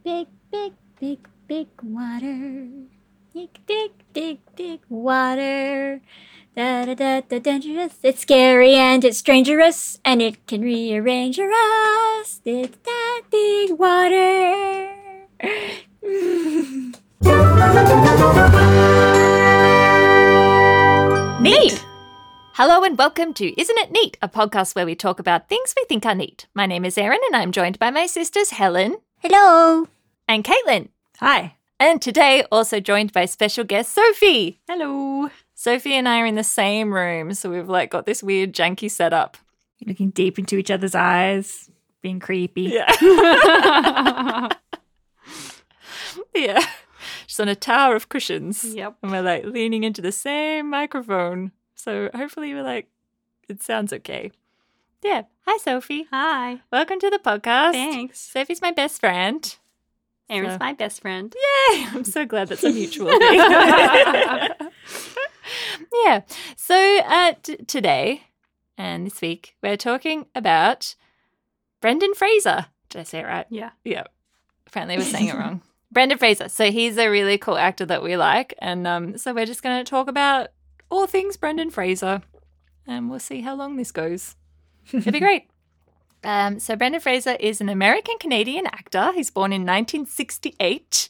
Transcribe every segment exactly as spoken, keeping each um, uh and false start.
big, big, big, big water. Dig, dig, dig, dig, water. Da da da da dangerous. It's scary and it's dangerous and it can rearrange your us. It's that big water. Neat! Hello and welcome to Isn't It Neat, a podcast where we talk about things we think are neat. My name is Erin and I'm joined by my sisters Helen. Hello. And Caitlin. Hi. And today also joined by special guest Sophie. Hello. Sophie and I are in the same room, so we've like got this weird janky setup. Looking deep into each other's eyes, being creepy. Yeah. Yeah. She's on a tower of cushions. Yep. And we're like leaning into the same microphone. So hopefully we're like, it sounds okay. Yeah. Hi, Sophie. Hi. Welcome to the podcast. Thanks. Sophie's my best friend. Erin's So- my best friend. Yay! I'm so glad that's a mutual thing. Yeah. So uh, t- today and this week, we're talking about Brendan Fraser. Did I say it right? Yeah. Yeah. Apparently I was saying it wrong. Brendan Fraser. So he's a really cool actor that we like. And um, so we're just going to talk about all things Brendan Fraser. And we'll see how long this goes. It'll be great. Um, so Brendan Fraser is an American-Canadian actor. He's born in nineteen sixty-eight.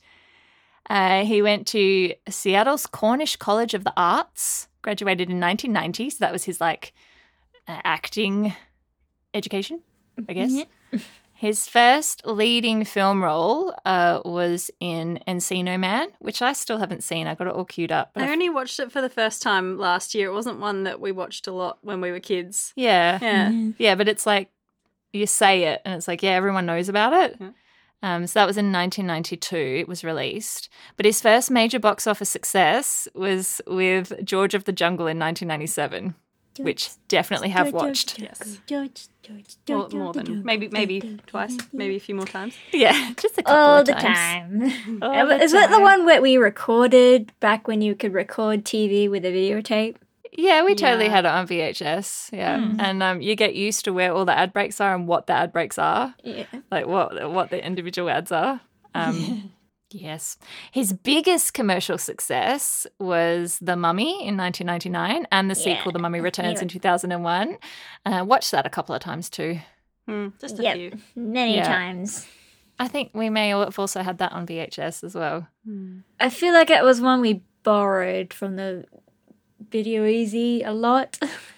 Uh, he went to Seattle's Cornish College of the Arts, graduated in nineteen ninety. So that was his, like, uh, acting education, I guess. Yeah. His first leading film role uh, was in Encino Man, which I still haven't seen. I got it all queued up. but I I've- only watched it for the first time last year. It wasn't one that we watched a lot when we were kids. yeah. Yeah. Yeah, but it's like you say it and it's like, yeah, everyone knows about it. Yeah. Um, so that was in nineteen ninety-two. It was released. But his first major box office success was with George of the Jungle in nineteen ninety-seven, which definitely have watched. Yes. George, George, More, George, more George, than George, maybe maybe George, twice, George. maybe a few more times. Yeah, just a couple All of the times. time. All the Is that the time. one where we recorded back when you could record T V with a videotape? Yeah, we totally Yeah. had it on V H S. Yeah, and um, you get used to where all the ad breaks are and what the ad breaks are, Yeah. like what what the individual ads are. Um, yes, his biggest commercial success was The Mummy in nineteen ninety-nine and the sequel, The Mummy Returns, in two thousand one. Uh, watched that a couple of times too. Hmm, just a Yep. few. Many Yeah. times. I think we may have also had that on V H S as well. I feel like it was one we borrowed from the Video Easy a lot.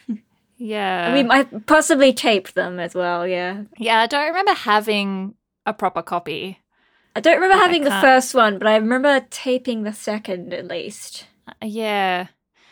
Yeah, we might possibly taped them as well, yeah. yeah. I don't remember having a proper copy. I don't remember having the can't- first one, but I remember taping the second at least. Uh, Yeah.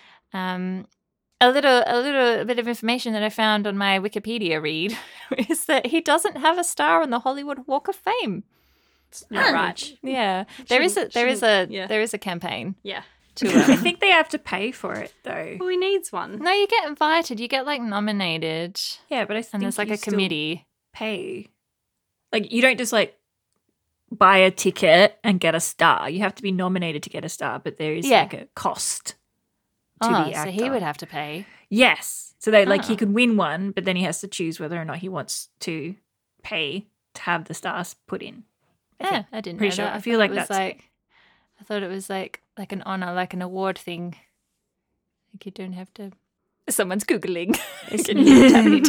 Um, a little, a little bit of information that I found on my Wikipedia read is that he doesn't have a star on the Hollywood Walk of Fame. Not right. Yeah, there is a Shouldn't- there is a shouldn't- yeah. there is a campaign Yeah. to. I Um, think they have to pay for it, though. Well, he needs one. no, you get invited. You get like nominated, Yeah, but I think and there's like you a still committee. pay. Like, you don't just, like, buy a ticket and get a star. You have to be nominated to get a star, but there is, Yeah. like, a cost to Oh, the so actor. he would have to pay. Yes. So, they, like, Oh. he could win one, but then he has to choose whether or not he wants to pay to have the stars put in. I Yeah, think. I didn't pretty know sure. that. I feel thought like it was that's- like. I thought it was like like an honor, like an award thing. Like you don't have to. Someone's googling. Can you tappity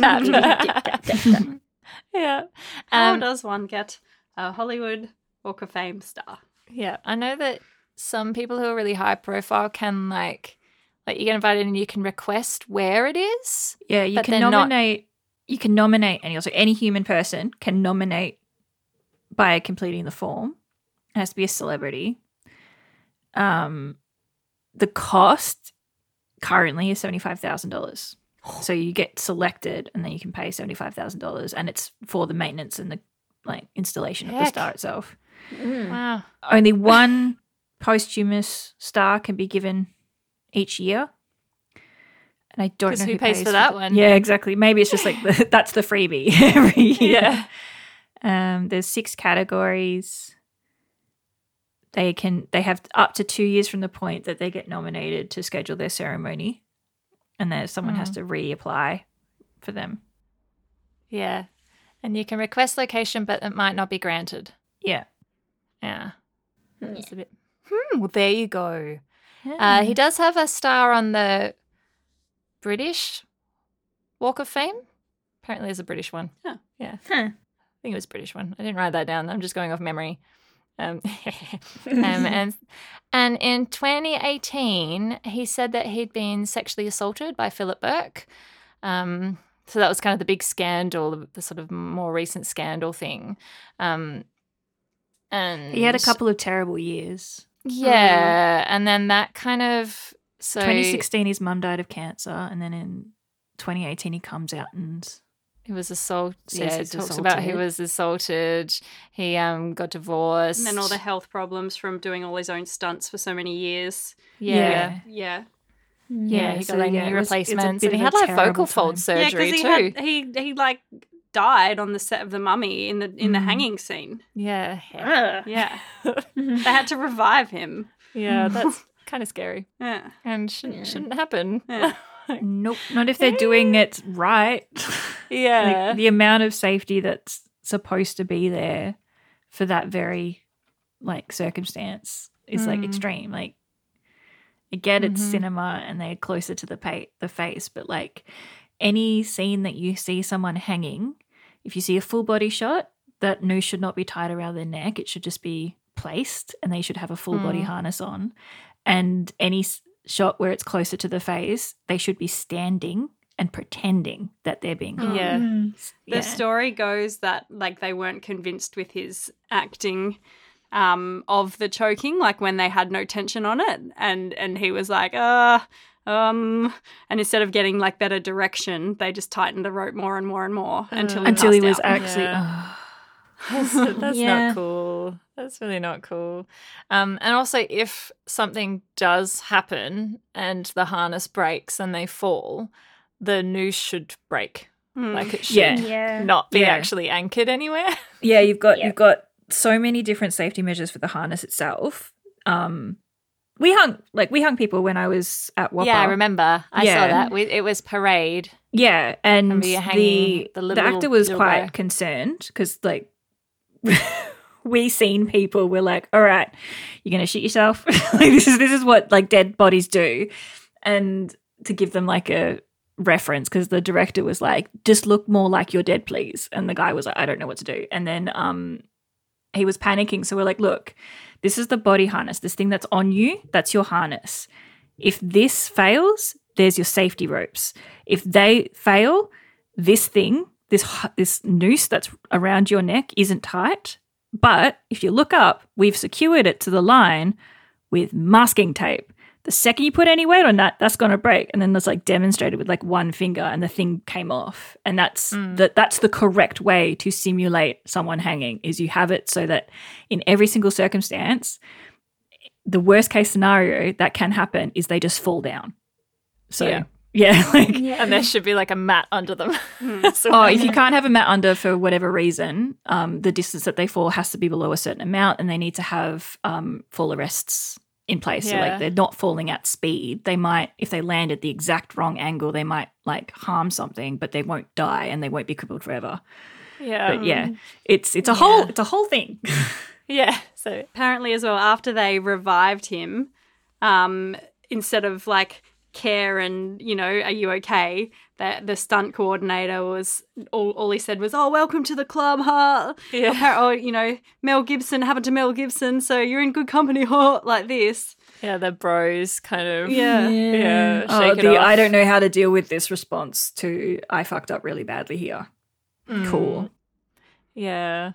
tap? Yeah. How Um, does one get a Hollywood Walk of Fame star? yeah. I know that some people who are really high profile can like, like you get invited and you can request where it is. Yeah, you But can they're not- nominate. You can nominate, and also any human person can nominate by completing the form. It has to be a celebrity. Um, the cost currently is seventy five thousand dollars. So you get selected, and then you can pay seventy five thousand dollars, and it's for the maintenance and the like installation of the Heck. star itself. Mm. Wow. Only one posthumous star can be given each year. And I don't 'Cause know who who, pays for that th- one? Yeah, exactly. Maybe it's just like the, that's the freebie every year. Yeah. Um, there's six categories. They can they have up to two years from the point that they get nominated to schedule their ceremony, and then someone has Mm. to reapply for them. Yeah. And you can request location, but it might not be granted. Yeah. Yeah. It's a bit. Hmm. Well, there you go. Uh, he does have a star on the British Walk of Fame. Apparently, there's a British one. Huh. Yeah. Huh. I think it was a British one. I didn't write that down. I'm just going off memory. Um, um, and and in twenty eighteen, he said that he'd been sexually assaulted by Philip Burke. Um, so that was kind of the big scandal, the, the sort of more recent scandal thing. Um, and He had a couple of terrible years. yeah, and then that kind of so twenty sixteen, his mum died of cancer, and then in twenty eighteen, he comes out and he was assaulted. Says Yeah, he's talks about he assaulted. was assaulted. He um got divorced, And then all the health problems from doing all his own stunts for so many years. yeah. Yeah. Yeah, he got so, like yeah, knee it was- it's a replacements, bit and he of a had like terrible vocal fold time. Yeah, surgery because he too. had he he like died on the set of The Mummy in the in the Mm. hanging scene. Yeah, Ugh. Yeah. They had to revive him. yeah, that's kind of scary Yeah. and shouldn't Yeah. shouldn't happen. Yeah. nope, not if they're doing it right. Yeah, Like, the amount of safety that's supposed to be there for that very like circumstance is like Mm. extreme. Like, I get it's Mhm. cinema and they're closer to the pa- the face, but like any scene that you see someone hanging, if you see a full body shot, that noose should not be tied around their neck. It should just be placed, and they should have a full body Mm. harness on. And any s- shot where it's closer to the face, they should be standing and pretending that they're being hung. Yeah. Mm. The Yeah. story goes that like they weren't convinced with his acting um, of the choking, like when they had no tension on it, and and he was like, uh, um, and instead of getting like better direction, they just tightened the rope more and more and more until he until he passed was out. actually. Yeah. oh. That's, that's Yeah. not cool. That's really not cool. Um, and also, if something does happen and the harness breaks and they fall, the noose should break. Mm. Like it should Yeah. Yeah. not be Yeah. actually anchored anywhere. Yeah, you've got Yeah. you've got so many different safety measures for the harness itself. Um, we hung like we hung people when I was at Whopper. Yeah, I remember. I saw Yeah. that. We, it was parade. Yeah, and Remember you hanging the the the, little- actor was little quite guy. concerned because like we seen people were like, all right, you're gonna shoot yourself. Like this is this is what like dead bodies do, and to give them like a reference because the director was like, just look more like you're dead, please. And the guy was like, I don't know what to do. And then um he was panicking. So we're like, look, this is the body harness. This thing that's on you, that's your harness. If this fails, there's your safety ropes. If they fail, this thing, this h- this noose that's around your neck isn't tight. But if you look up, we've secured it to the line with masking tape. The second you put any weight on that, that's going to break. And then that's like demonstrated with like one finger and the thing came off. And that's Mm. the, that's the correct way to simulate someone hanging is you have it so that in every single circumstance, the worst case scenario that can happen is they just fall down. So Yeah. yeah, like Yeah. And there should be like a mat under them. So- oh, if you can't have a mat under for whatever reason, um, the distance that they fall has to be below a certain amount, and they need to have um, fall arrests in place. So Yeah. like they're not falling at speed. They might, if they land at the exact wrong angle, they might like harm something, but they won't die and they won't be crippled forever. yeah. But yeah, it's it's a whole it's a whole thing. Yeah. So Apparently, as well, after they revived him, um, instead of like care and you know, are you okay? The the stunt coordinator was all, all he said was, "Oh, welcome to the club, huh? Yeah. Appar- oh, you know, Mel Gibson happened to Mel Gibson, so you're in good company, huh?" Like this. yeah, the bros kind of Yeah. yeah. Oh, shake it the off. I don't know how to deal with this response to I fucked up really badly here. Mm. Cool. Yeah.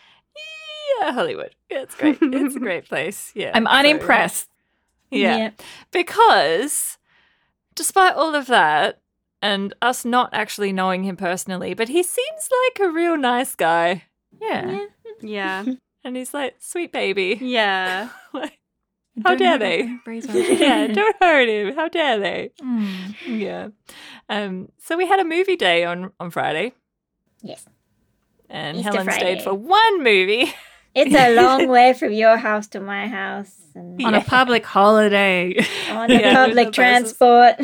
Yeah, Hollywood. Yeah, it's great. It's a great place. Yeah. I'm so- unimpressed. yeah. Yeah. Because despite all of that and us not actually knowing him personally, but he seems like a real nice guy. Yeah. Yeah. Yeah, And he's like, sweet baby. yeah. Like, how Don't dare hurt they? my brains out. yeah, don't hurt him. How dare they? Mm. Yeah. Um, so we had a movie day on, on Friday, Yes. and Easter Helen Friday. stayed for one movie. It's a long way from your house to my house and On a public holiday. on the Yeah, public with the transport.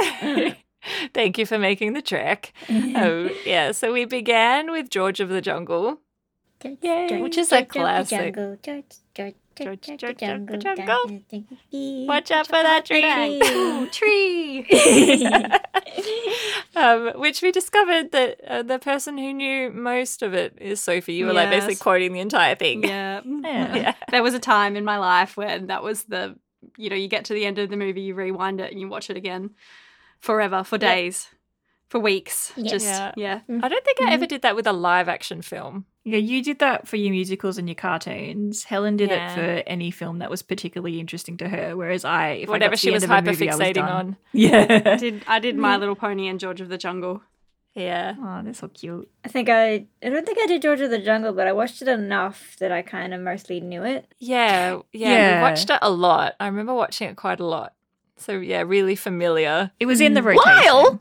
Thank you for making the trek. Oh, yeah. So we began with George of the Jungle. Yay, which is a George of the classic. jungle, George, George, George, George, of the George of the jungle, jungle. jungle. Watch out for that tree. Ooh, tree. um, which we discovered that uh, the person who knew most of it is Sophie. You were like basically Yes. quoting the entire thing. Yeah. Yeah. Yeah. There was a time in my life when that was the, you know, you get to the end of the movie, you rewind it and you watch it again forever, for days, for weeks. Yeah. Just, Yeah. yeah. I don't think I ever did that with a live action film. Yeah, you did that for your musicals and your cartoons. Helen did Yeah. it for any film that was particularly interesting to her, whereas I, if I Whatever got to she the was end of a hyper movie, I was fixating done. on. Yeah. I did, I did My Little Pony and George of the Jungle. Yeah. Oh, that's so cute. I think I, I don't think I did George of the Jungle, but I watched it enough that I kind of mostly knew it. Yeah. Yeah. Yeah. We watched it a lot. I remember watching it quite a lot. So, yeah, really familiar. It was in the rotation. Lyle!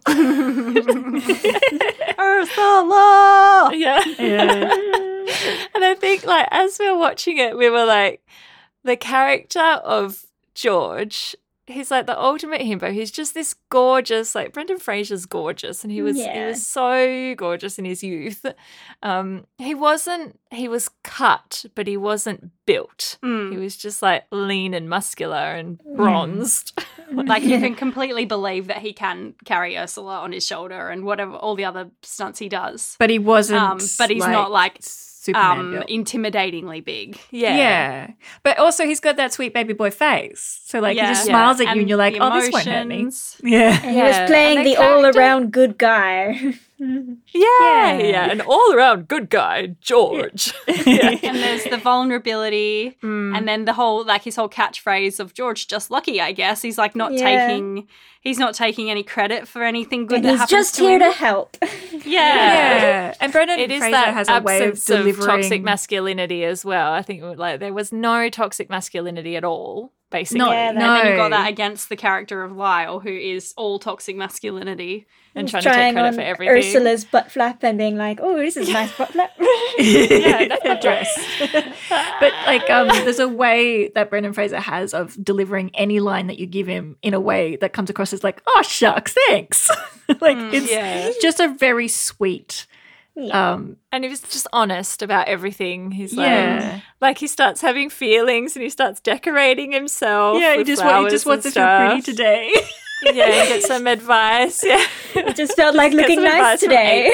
Ursula! Yeah. Yeah. And I think, like, as we were watching it, we were like, the character of George, he's like the ultimate himbo. He's just this gorgeous, like, Brendan Fraser's gorgeous, and he was he Yeah. was so gorgeous in his youth. Um, he wasn't, he was cut, but he wasn't built. Mm. He was just like lean and muscular and bronzed. Like, you can completely believe that he can carry Ursula on his shoulder and whatever, all the other stunts he does. But he wasn't. Um, but he's not, like, Superman Um, built. intimidatingly big. Yeah. Yeah. But also, he's got that sweet baby boy face. So, like, Yeah. he just Yeah. smiles at you and you're like, the oh, this won't hurt me. emotions. Yeah. And he was Yeah, playing and the the character- all-around good guy. Yeah, Yeah. yeah, an all-around good guy, George. Yeah. And there's the vulnerability, Mm. and then the whole, like, his whole catchphrase of George just lucky, I guess. He's like not Yeah. taking, he's not taking any credit for anything good And that he's happens just to here him. to help. Yeah. Yeah. And Brendan It is Fraser that has a way of absence of, delivering toxic masculinity as well. I think like there was no toxic masculinity at all, basically. No, Yeah, And no. then you got that against the character of Lyle, who is all toxic masculinity. and He's trying to take trying credit on for everything. Ursula's butt flap and being like, oh, this is a nice butt flap. Yeah, that's my dress. But like, um, there's a way that Brendan Fraser has of delivering any line that you give him in a way that comes across as like, "Oh shucks, thanks." Like it's yeah. just a very sweet. Yeah. Um, And he was just honest about everything. He's like, yeah, like he starts having feelings and he starts decorating himself. yeah. He with just wa- he flowers just wants to and feel pretty stuff. today. Yeah, and get some advice. Yeah, It just felt like Get looking some nice advice from today.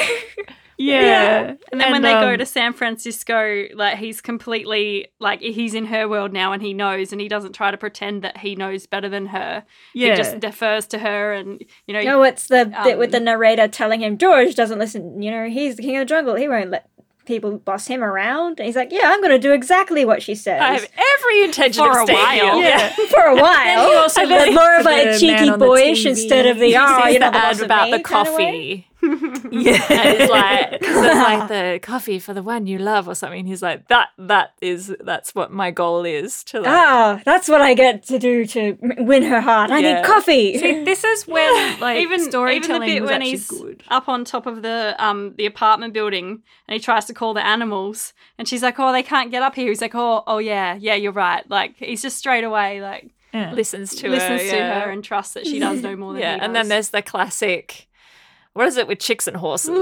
yeah. And then when they go um, to San Francisco, like, he's completely, like, he's in her world now and he knows, and he doesn't try to pretend that he knows better than her. yeah, He just defers to her, and, you know, No, it's the bit with Um, the narrator telling him George doesn't listen. You know, he's the king of the jungle. He won't let people boss him around. And he's like, yeah, I'm going to do exactly what she says. I have every intention For of a staying while. here. Yeah. For a while. he also And then left more of for a the cheeky man on the boyish T V. instead of the, He oh, sees you're not the the ad boss of about me the kind of way. coffee. yeah. And it's like, 'cause it's like the coffee for the one you love or something. He's like, that, that is, that's what my goal is to like. Ah, that's what I get to do to m- win her heart. I Yeah. need coffee. See, this is when like even storytelling even the bit was when actually he's good. up on top of the um the apartment building and he tries to call the animals and she's like, oh, they can't get up here. He's like, oh, oh yeah, yeah, you're right. Like, he's just straight away like Yeah. Listens to listens her. to yeah. her and trusts that she does know more than Yeah, he and does. then there's the classic. What is it with chicks and horses?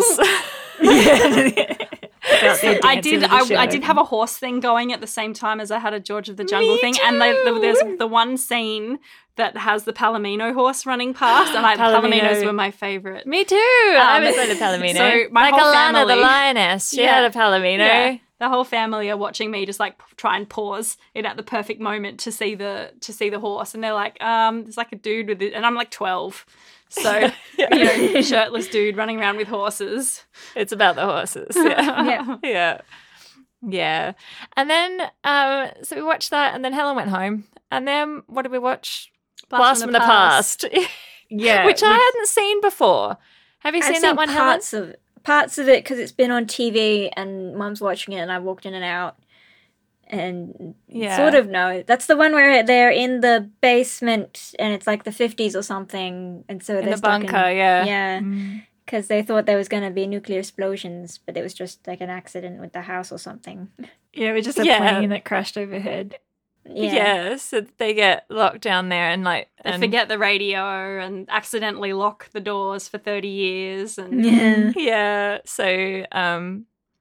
About their I dance did. in the I, I show. did have a horse thing going at the same time as I had a George of the Jungle thing, and they, the, there's the one scene that has the Palomino horse running past, and I, Palomino. Palominos were my favorite. Me too. I Um, was in a Palomino. so my like whole Alana, the family- lioness. She Yeah. had a Palomino. Yeah. The whole family are watching me just like p- try and pause it at the perfect moment to see the to see the horse, and they're like, um, there's like a dude with it, and I'm like twelve, so you know, shirtless dude running around with horses. It's about the horses. Yeah. Yeah. Yeah. Yeah. And then, um, so we watched that, and then Helen went home. And then what did we watch? Blast from the Past. yeah, Which I hadn't seen before. Have you I've seen that one, Helen? parts of parts of it because it's been on T V and Mum's watching it and I walked in and out and Yeah. sort of know. That's the one where they're in the basement and it's like the fifties or something, and so In they're the stuck bunker, yeah. yeah, Mm. because they thought there was going to be nuclear explosions, but it was just like an accident with the house or something. yeah, it was just a Yeah. plane that crashed overhead. Yeah. Yeah, So they get locked down there and like They and, forget the radio and accidentally lock the doors for thirty years, and yeah. Yeah. So um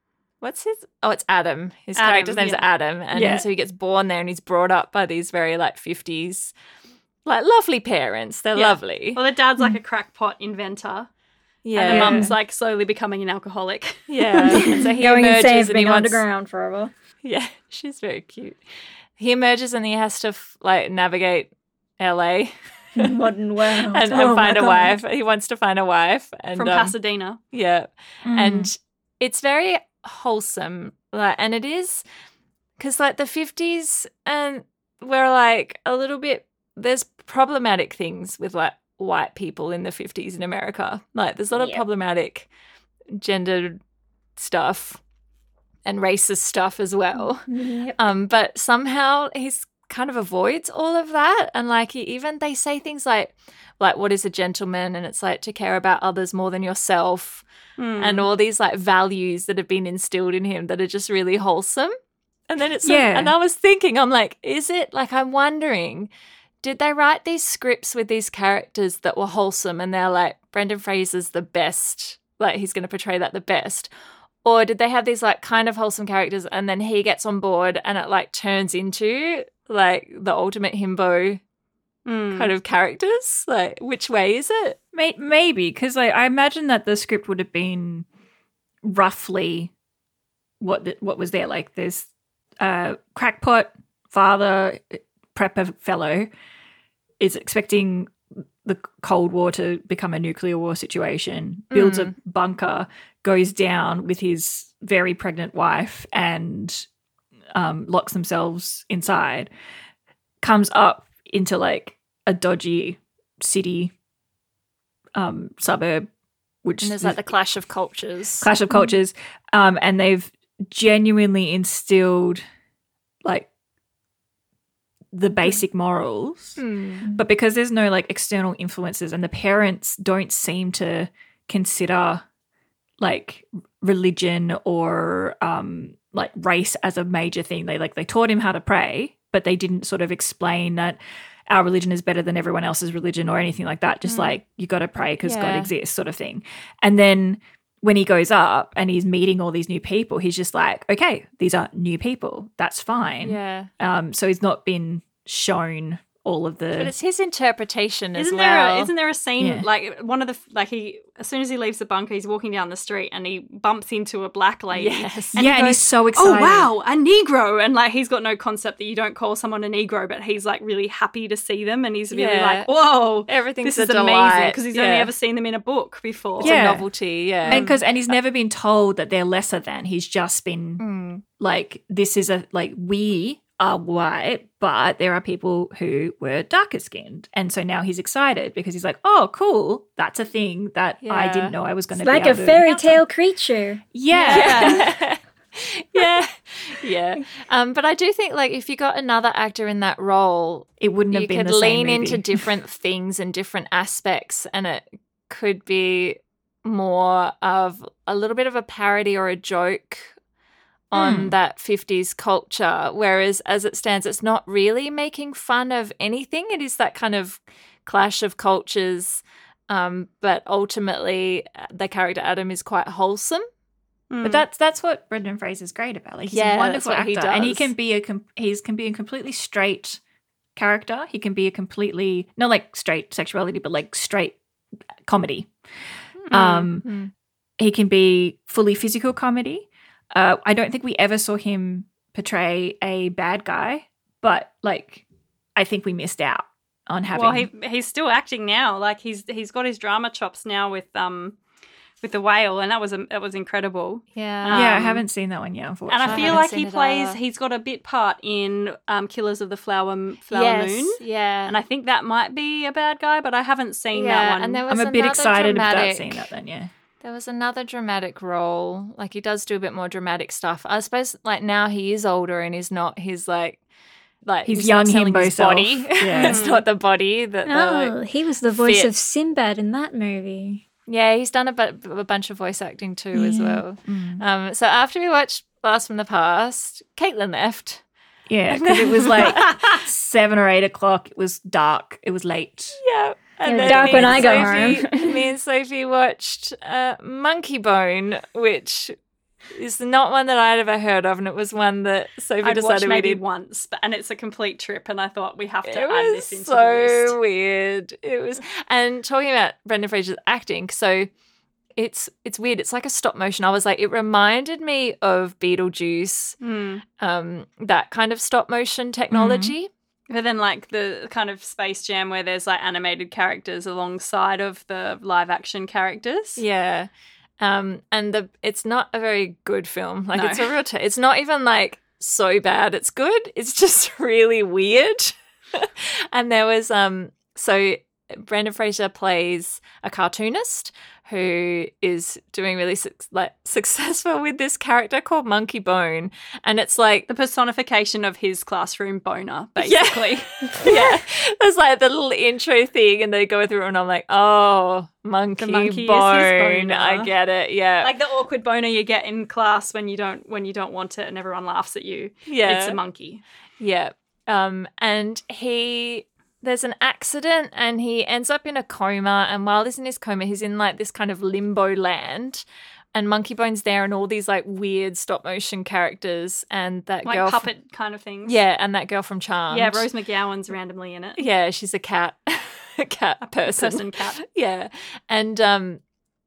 what's his? Oh, it's Adam. His Adam, character's name's yeah. Adam, and Yeah. so he gets born there, and he's brought up by these very like fifties, like lovely parents. They're Yeah. lovely. Well, the dad's like a crackpot inventor, yeah, and the Yeah. mum's like slowly becoming an alcoholic. yeah. And so he Going emerges insane and for he being wants. underground forever. Yeah, she's very cute. He emerges and he has to f- like navigate L A Modern world. and, and Oh my find a God. wife. He wants to find a wife, and From um, Pasadena. yeah. Mm. And it's very wholesome, like, and it is because like the fifties, and we're like a little bit. There's problematic things with like white people in the fifties in America. Like there's a lot of Yep. problematic gender stuff and racist stuff as well. Yep. Um, but somehow he's kind of avoids all of that, and like he even they say things like like what is a gentleman, and it's like to care about others more than yourself. Mm. And all these like values that have been instilled in him that are just really wholesome. And then it's Yeah. and I was thinking, I'm like, is it like I'm wondering, did they write these scripts with these characters that were wholesome and they're like, Brendan Fraser's the best, like he's gonna portray that the best? Or did they have these like kind of wholesome characters and then he gets on board and it like turns into like the ultimate himbo Mm. kind of characters? Like which way is it? May- maybe because like, I imagine that the script would have been roughly what the, what was there. Like there's a crackpot father, prepper fellow is expecting the Cold War to become a nuclear war situation, builds a bunker, goes down with his very pregnant wife and um, locks themselves inside, comes up into like a dodgy city um, suburb, which And there's like the clash of cultures. clash of cultures, um, and they've genuinely instilled like the basic morals, Hmm. but because there's no like external influences and the parents don't seem to consider like religion or um, like race as a major thing. They like they taught him how to pray, but they didn't sort of explain that our religion is better than everyone else's religion or anything like that. Just Mm. like you got to pray because God Yeah. exists, sort of thing. And then when he goes up and he's meeting all these new people, he's just like, okay, these are new people. That's fine. Yeah. Um, so he's not been shown all of the. But it's his interpretation as Isn't there well. a, isn't there a scene Yeah. like one of the like he as soon as he leaves the bunker he's walking down the street and he bumps into a black lady. Yes. And yeah, he and he's goes, so excited. Oh wow, a Negro, and like he's got no concept that you don't call someone a Negro, but he's like really happy to see them, and he's really Yeah. like, whoa, Everything's this a is amazing delight. because he's Yeah. only ever seen them in a book before. It's Yeah. a novelty, yeah. And because and he's never been told that they're lesser than. He's just been Mm. like, this is a like we are white, but there are people who were darker skinned, and so now he's excited because he's like, oh, cool, that's a thing that I Yeah. didn't know I was going It's to be like a able to- fairy tale creature. Yeah. Yeah. yeah. Yeah. Um, but I do think like if you got another actor in that role, It wouldn't have you been could the same lean movie. into different things and different aspects, and it could be more of a little bit of a parody or a joke on Hmm. that fifties culture, whereas as it stands it's not really making fun of anything. It is that kind of clash of cultures, um, but ultimately uh, the character Adam is quite wholesome. But that's that's what Brendan Fraser's great about. Like he's Yeah, a wonderful that's what he actor, and he does. can be a com- he's can be a completely straight character. He can be a completely not like straight sexuality, but like straight comedy. Um, Mm. he can be fully physical comedy. Uh, I don't think we ever saw him portray a bad guy, but like I think we missed out on having. Well, he he's still acting now. Like he's he's got his drama chops now with um with the whale, and that was a, that was incredible. Yeah. yeah, I um, haven't seen that one yet, And unfortunately. I I feel haven't like seen he it plays. either. He's got a bit part in um, Killers of the Flower Flower yes, Moon, Yeah. and I think that might be a bad guy, but I haven't seen Yeah, that one. and there I'm was a bit another excited about dramatic- seeing that then. Yeah. There was another dramatic role. Like he does do a bit more dramatic stuff. I suppose like now he is older and he's not his like like His he's young not selling himbo his self. body. Yeah. It's not the body that they're Oh, like, he was the voice fit. of Sinbad in that movie. yeah, he's done a, bu- a bunch of voice acting too as Yeah. well. Mm. Um, so after we watched Blast from the Past, Caitlin left. Yeah, because it was like seven or eight o'clock. It was dark. It was late. Yeah. And Yeah, then dark me when and I go Sophie- home. me and Sophie watched uh, Monkey Bone, which It's not one that I'd ever heard of, and it was one that Sophie I'd watched decided we maybe did. once, but, and it's a complete trip, and I thought we have to It add was this into so the list. weird. It was, and talking about Brendan Fraser's acting, so it's it's weird. It's like a stop motion. I was like, it reminded me of Beetlejuice, Mm. um, that kind of stop motion technology. But then, like, the kind of Space Jam where there's, like, animated characters alongside of the live-action characters. Yeah. Um, and the it's not a very good film. Like, No. it's a real t- it's not even, like, so bad it's good. It's just really weird. And there was, um, so Brendan Fraser plays a cartoonist who is doing really su- like successful with this character called Monkey Bone. And it's like, The personification of his classroom boner, basically. yeah, there's like the little intro thing, and they go through it, and I'm like, oh, Monkey, The monkey is his Bone. boner. I get it. Yeah. Like the awkward boner you get in class when you don't when you don't want it and everyone laughs at you. yeah. It's a monkey. Yeah. Um, and he, there's an accident and he ends up in a coma. And while he's in his coma, he's in like this kind of limbo land. And Monkey Bone's there and all these like weird stop motion characters. And that Like girl. fr- puppet kind of things. yeah. And that girl from Charmed. Yeah, Rose McGowan's randomly in it. Yeah. She's a cat. a cat person. Person cat. Yeah. And, um,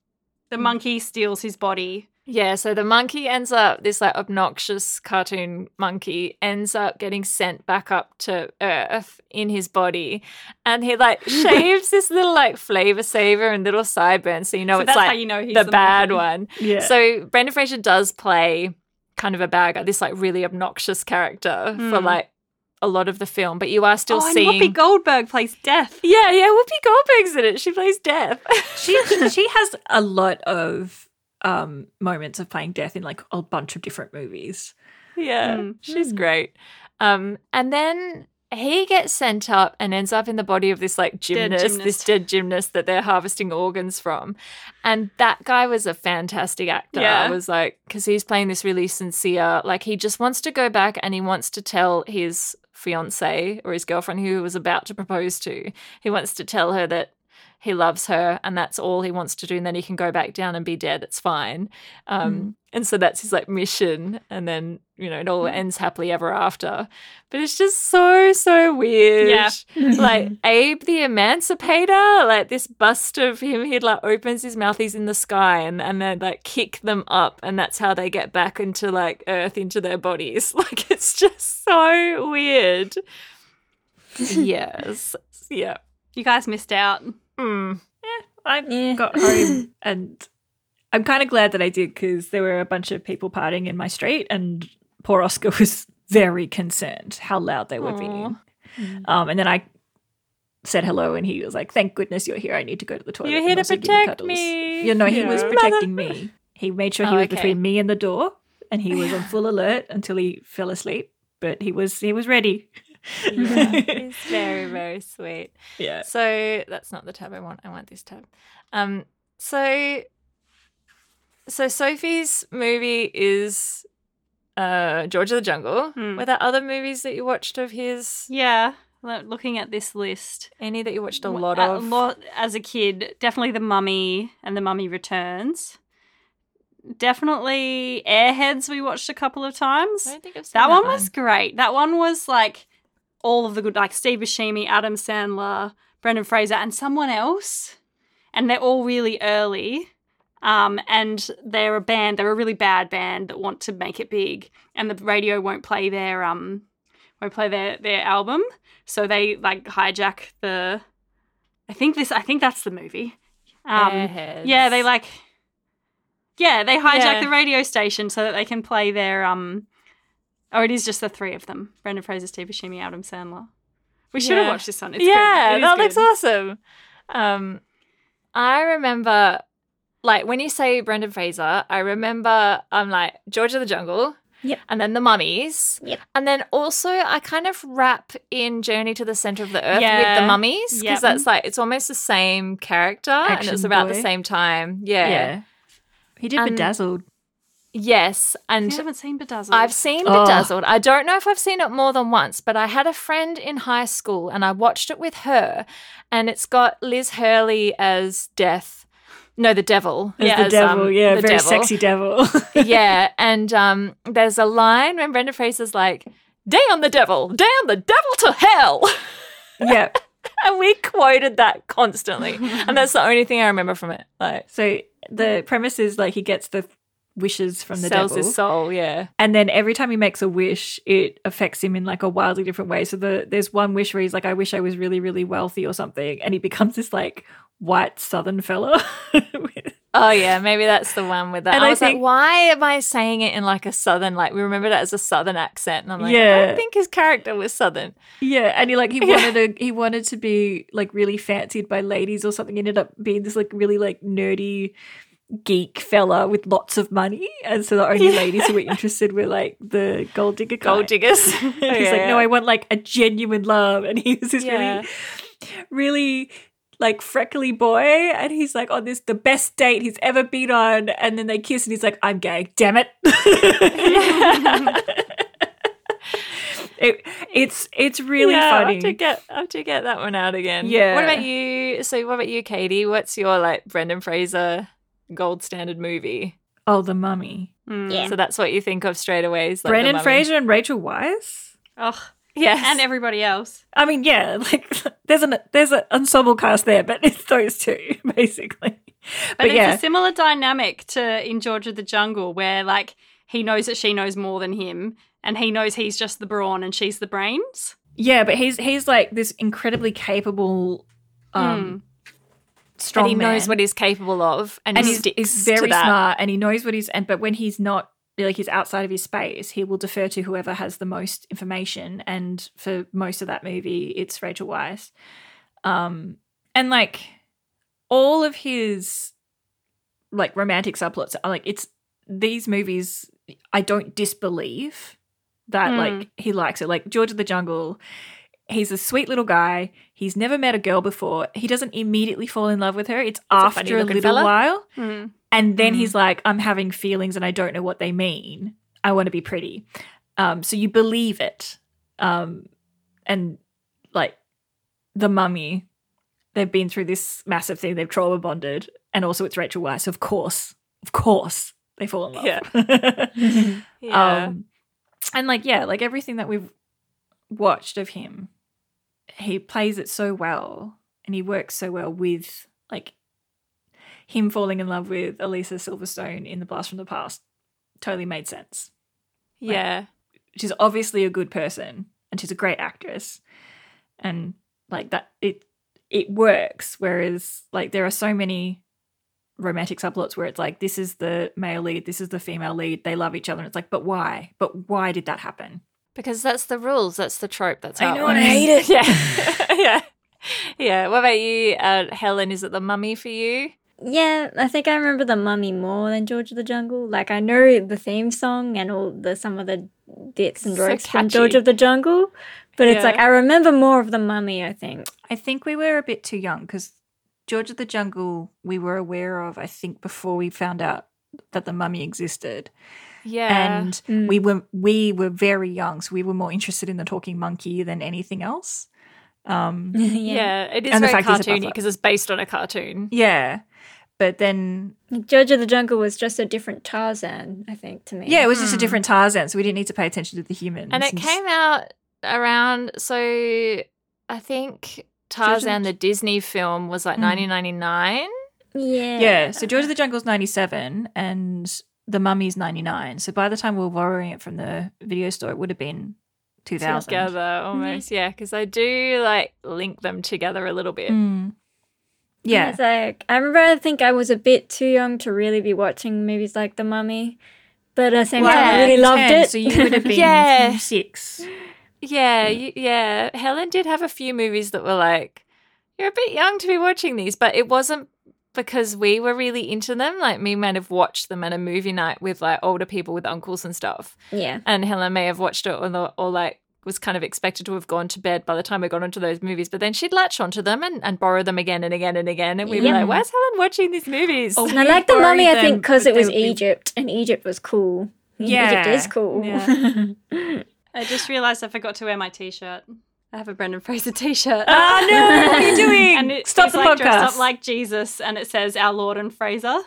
The monkey steals his body. yeah, so the monkey ends up, this like obnoxious cartoon monkey ends up getting sent back up to Earth in his body, and he like shaves this little like flavor saver and little sideburns, so you know So it's that's like how you know he's the, the bad monkey. one. Yeah. So Brendan Fraser does play kind of a bad guy, this like really obnoxious character for Mm. like a lot of the film, but you are still oh, and seeing. Whoopi Goldberg plays Death. yeah, yeah, Whoopi Goldberg's in it. She plays Death. she she has a lot of um moments of playing Death in like a bunch of different movies. Yeah, Mm. she's great. Um, and then he gets sent up and ends up in the body of this like gymnast, this gymnast. dead gymnast that they're harvesting organs from. And that guy was a fantastic actor. Yeah. I was like, because he's playing this really sincere, like he just wants to go back and he wants to tell his fiance or his girlfriend who he was about to propose to, he wants to tell her that he loves her and that's all he wants to do, and then he can go back down and be dead. It's fine. Um, Mm. And so that's his like mission, and then, you know, it all ends happily ever after. But it's just so, so weird. Yeah. Like Abe the Emancipator, like this bust of him, he like opens his mouth, he's in the sky, and, and then like kick them up, and that's how they get back into like Earth, into their bodies. Like it's just so weird. Yes. Yeah. You guys missed out. Mm. I Yeah. got home and I'm kind of glad that I did because there were a bunch of people partying in my street and poor Oscar was very concerned how loud they were Aw. being. Um, and then I said hello and he was like, thank goodness you're here. I need to go to the toilet. You're and here to also give protect cuddles." me. You know, he was Yeah. protecting me. He made sure he Oh, was okay. between me and the door and he was on full alert until he fell asleep. But he was he was ready. Yeah. It's very, very sweet. Yeah. So that's not the tab I want. I want this tab. Um. So, so Sophie's movie is uh George of the Jungle. Hmm. Were there other movies that you watched of his? Yeah. lo- Looking at this list. Any that you watched a W- lot a of? lot as a kid. Definitely The Mummy and The Mummy Returns. Definitely Airheads we watched a couple of times. I don't think I've seen That one was great. That one was like all of the good, like Steve Buscemi, Adam Sandler, Brendan Fraser, and someone else. And they're all really early. Um, and they're a band, they're a really bad band that want to make it big. And the radio won't play their um won't play their, their album. So they like hijack the I think this I think that's the movie. Um Airheads. Yeah, they like Yeah, they hijack Yeah. the radio station so that they can play their um oh, it is just the three of them. Brendan Fraser, Steve Buscemi, Adam Sandler. We should have Yeah. watched this one. It's yeah, good. It is that good. looks awesome. Um, I remember, like, when you say Brendan Fraser, I remember I'm like George of the Jungle. Yep. And then The Mummies. Yep. And then also I kind of wrap in Journey to the Center of the Earth with Yeah. The Mummies because Yep. that's like, it's almost the same character and Action it's about the boy. same time. Yeah. Yeah. He did And- Bedazzled. Yes. And You haven't seen Bedazzled. I've seen Oh. Bedazzled. I don't know if I've seen it more than once, but I had a friend in high school and I watched it with her, and it's got Liz Hurley as Death. No, the devil. As yeah, the devil, um, yeah, the very devil. sexy devil. Yeah, and um, there's a line when Brenda Fraser's like, "Damn the devil, damn the devil to hell," Yeah. and we quoted that constantly, and that's the only thing I remember from it. Like, So the premise is like he gets the wishes from the sells devil. his soul. Yeah, And then every time he makes a wish, it affects him in like a wildly different way. So the there's one wish where he's like, I wish I was really, really wealthy or something. And he becomes this like white southern fella. oh yeah, maybe that's the one with that. And I I was think- like, why am I saying it in like a southern? Like we remembered it as a southern accent, and I'm like, I Yeah. don't think his character was southern. Yeah, and he like he wanted to he wanted to be like really fancied by ladies or something. He ended up being this like really like nerdy geek fella with lots of money, and so the only ladies who were interested were like the gold digger kind. Gold diggers. He's Yeah. like, no, I want like a genuine love, and he was this Yeah. really, really like freckly boy, and he's like on this the best date he's ever been on, and then they kiss, and he's like, I'm gay, damn it. It, it's it's really yeah, I funny. have to get I have to get that one out again. Yeah. What about you? So what about you, Katie? What's your like Brendan Fraser gold standard movie? Oh, The Mummy. Mm. Yeah. So that's what you think of straight away. Is like The Brendan Mummy. Fraser and Rachel Weisz. Ugh. Yes. And everybody else. I mean, yeah, like there's an there's an ensemble cast there, but it's those two basically. But, But, it's yeah, a similar dynamic to in George of the Jungle, where like he knows that she knows more than him, and he knows he's just the brawn and she's the brains. yeah, but he's he's like this incredibly capable, um, strong and he knows man. what he's capable of, and, and he he's, sticks he's very to that. smart, and he knows what he's and but when he's not like he's outside of his space, he will defer to whoever has the most information. And for most of that movie, it's Rachel Weisz, um, and like all of his like romantic subplots are like it's these movies. I don't disbelieve that Hmm. like he likes it. Like George of the Jungle, he's a sweet little guy. He's never met a girl before. He doesn't immediately fall in love with her. It's a after a funny-looking little fella. while. Mm. And then Mm. he's like, I'm having feelings and I don't know what they mean. I want to be pretty. Um, so you believe it. Um, and like The Mummy, they've been through this massive thing. They've trauma bonded. And also it's Rachel Weisz. Of course, of course they fall in love. Yeah. Yeah. Um, and like, yeah, like everything that we've watched of him, he plays it so well and he works so well with like him falling in love with Elisa Silverstone in The Blast from the Past. Totally made sense. yeah. She's obviously a good person and she's a great actress. And like that, it it works. Whereas like there are so many romantic subplots where it's like, this is the male lead, this is the female lead, they love each other. And it's like, but why? But why did that happen? Because that's the rules. That's the trope. That's I how know, it and I works. hate it. Yeah. yeah. Yeah. What about you, uh, Helen? Is it The Mummy for you? Yeah, I think I remember The Mummy more than George of the Jungle. Like, I know the theme song and all the some of the bits and So ropes from catchy. George of the Jungle, but it's Yeah. like I remember more of The Mummy, I think. I think we were a bit too young because George of the Jungle we were aware of, I think, before we found out that the mummy existed. Yeah. And Mm. we were we were very young, so we were more interested in the talking monkey than anything else. Um, yeah. It is And the very fact he's a cartoony butler. because it's based on a cartoon. yeah, but then George of the Jungle was just a different Tarzan, I think, to me. yeah, it was just a Hmm. different Tarzan, so we didn't need to pay attention to the humans. And it just- came out around, so I think Tarzan, the Disney film, was like Mm. nineteen ninety-nine. Yeah. Yeah, so George of the Jungle's ninety-seven and The Mummy's ninety-nine. So by the time we were borrowing it from the video store, it would have been two thousand. Together almost, yeah, because I do like link them together a little bit. Mm. Yeah. It's like, I remember I think I was a bit too young to really be watching movies like The Mummy, but at the same time I Yeah, really loved ten, it. So you would have been Yeah. six. Yeah, you, yeah. Helen did have a few movies that were like, you're a bit young to be watching these, but it wasn't because we were really into them. Like, me might have watched them at a movie night with like older people with uncles and stuff, Yeah. and Helen may have watched it or, the, or like was kind of expected to have gone to bed by the time we got onto those movies, but then she'd latch onto them and, and borrow them again and again and again, and we'd be Yeah. like, why's Helen watching these movies? Oh, And I we like The borrowed Mummy, I them, think, because but it was they would be- Egypt, and Egypt was cool. Yeah. Egypt is cool. Yeah. I just realised I forgot to wear my t-shirt. I have a Brendan Fraser t-shirt. Ah, no, what are you doing? And it, Stop it's the like dressed podcast. up like Jesus, and it says "Our Lord and Fraser."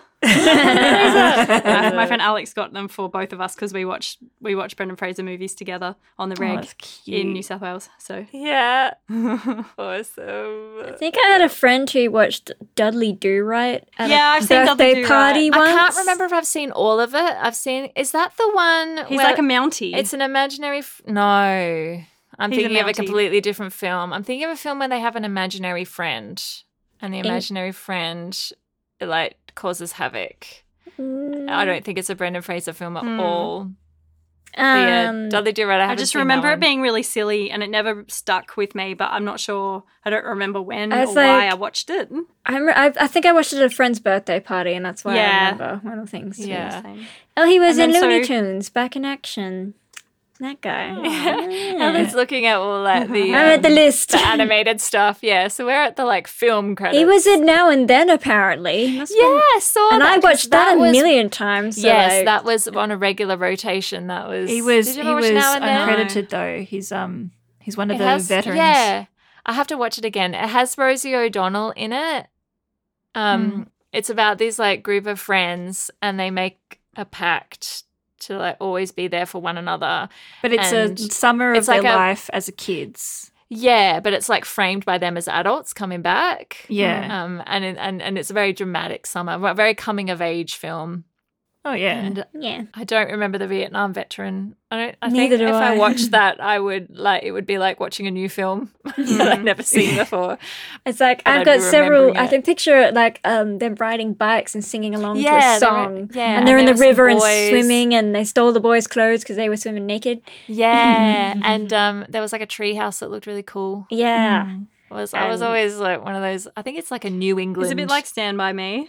my, my friend Alex got them for both of us because we watched we watched Brendan Fraser movies together on the Oh, reg that's cute. in New South Wales. So Yeah. Awesome. I think I had a friend who watched Dudley Do Right at Yeah, a I've seen Dudley birthday Do party Right. once. I can't remember if I've seen all of it. I've seen. Is that the one? he's where like a Mountie. It's an imaginary. F- no, I'm He's a thinking of a Mountie. completely different film. I'm thinking of a film where they have an imaginary friend, and the In- imaginary friend like causes havoc. Mm, I don't think it's a Brendan Fraser film at Hmm. all. But yeah, Um, Dudley Do Right. I, I haven't just seen that remember it one. being really silly, and it never stuck with me. But I'm not sure. I don't remember when I or was why like- I watched it. I, rem- I, I think I watched it at a friend's birthday party, and that's why Yeah. I remember one of the things. too. Yeah. Same. Oh, he was And in then Looney so- Tunes, back in action. That guy. Helen's looking at all like the, I'm at the um, list. the animated stuff. Yeah, so we're at the like film credits. He was in Now and Then, apparently. Must Yeah, be- I saw and that. I 'cause watched that, a was- million times. So Yes, like, that was on a regular rotation. That was He was Did you he ever watch was Now and Then? uncredited though. He's um he's one of It the has- veterans. Yeah, I have to watch it again. It has Rosie O'Donnell in it. Um, Hmm. It's about these like group of friends, and they make a pact to like always be there for one another. But it's And a summer it's of like their a- life as a kids. Yeah, but it's like framed by them as adults coming back. Yeah. Um, and it- and and it's a very dramatic summer, a very coming of age film. Oh yeah. And yeah. I don't remember the Vietnam veteran. I don't. I Neither think do if I. I. watched that, I would like it would be like watching a new film that I've never seen before. It's like But I've I'd got be several. remembering I it. can picture like um them riding bikes and singing along to Yeah, a they're- song. yeah, and they're and in the there were some river and boys. swimming, and they stole the boys' clothes because they were swimming naked. Yeah, and um, there was like a tree house that looked really cool. Yeah, Mm. I was I was And- always like one of those. I think it's like a New England. It's a bit like Stand By Me.